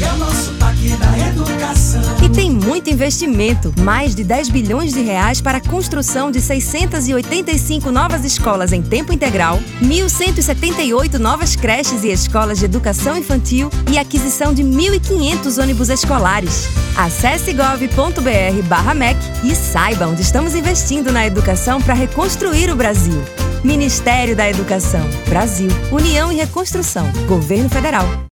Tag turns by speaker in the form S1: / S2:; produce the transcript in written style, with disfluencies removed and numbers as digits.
S1: é o nosso toque da educação.
S2: E tem muito investimento, mais de 10 bilhões de reais para a construção de 685 novas escolas em tempo integral, 1.178 novas creches e escolas de educação infantil e aquisição de 1.500 ônibus escolares. Acesse gov.br/MEC e saiba onde estamos investindo na educação para reconstruir o Brasil. Ministério da Educação, Brasil, União e Reconstrução, Governo Federal.